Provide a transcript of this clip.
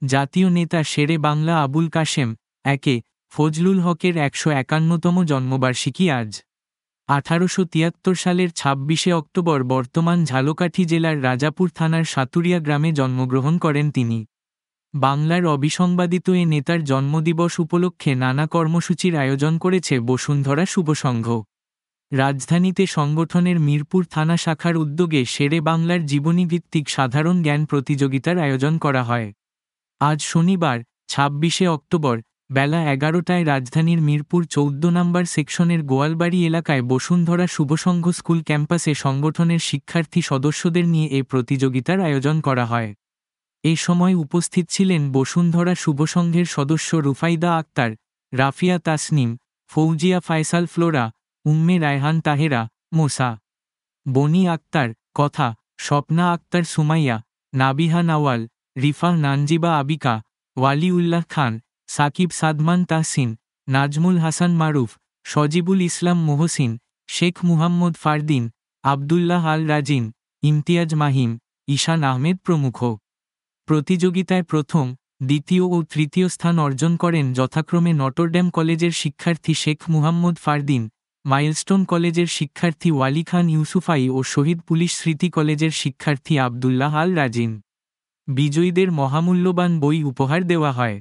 জাতীয় নেতা শেরে বাংলা আবুল কাশেম একে ফজলুল হকের ১৫১তম জন্মবার্ষিকী আজ। ১৮৭৩ সালের ২৬শে অক্টোবর বর্তমান ঝালকাঠি জেলার রাজাপুর থানার সাতুরিয়া গ্রামে জন্মগ্রহণ করেন তিনি। বাংলার অবিসংবাদিত এ নেতার জন্মদিবস উপলক্ষে নানা কর্মসূচির আয়োজন করেছে বসুন্ধরা শুভসংঘ। রাজধানীতে সংগঠনের মিরপুর থানা শাখার উদ্যোগে শেরে বাংলার জীবনীভিত্তিক সাধারণ জ্ঞান প্রতিযোগিতার আয়োজন করা হয়। আজ শনিবার ২৬শে অক্টোবর বেলা ১১টায় রাজধানীর মিরপুর ১৪ নম্বর সেকশনের গোয়ালবাড়ি এলাকায় বসুন্ধরা শুভসংঘ স্কুল ক্যাম্পাসে সংগঠনের শিক্ষার্থী সদস্যদের নিয়ে এ প্রতিযোগিতার আয়োজন করা হয়। এ সময় উপস্থিত ছিলেন বসুন্ধরা শুভসংঘের সদস্য রুফাইদা আক্তার, রাফিয়া তাসনিম, ফৌজিয়া ফায়সাল ফ্লোরা, উম্মে রায়হান তাহেরা, মোসা বনি আক্তার, কথা, স্বপ্না আক্তার সুমাইয়া, নাবিহা নাওয়াল, রিফা নানজিবা আবিকা, ওয়ালি উল্লাহ খান, সাকিব সাদমান তাহসিন, নাজমুল হাসান মারুফ, সজিবুল ইসলাম মোহসিন, শেখ মুহাম্মদ ফারদিন, আবদুল্লাহ আল রাজিন, ইমতিয়াজ মাহিম, ঈশান আহমেদ প্রমুখ। প্রতিযোগিতায় প্রথম, দ্বিতীয় ও তৃতীয় স্থান অর্জন করেন যথাক্রমে নটরডেম কলেজের শিক্ষার্থী শেখ মুহাম্মদ ফারদিন, মাইলস্টোন কলেজের শিক্ষার্থী ওয়ালি খান ইউসুফাই ও শহীদ পুলিশ স্মৃতি কলেজের শিক্ষার্থী আবদুল্লাহ আল রাজিন। বিজয়ীদের মহামূল্যবান বই উপহার দেওয়া হয়।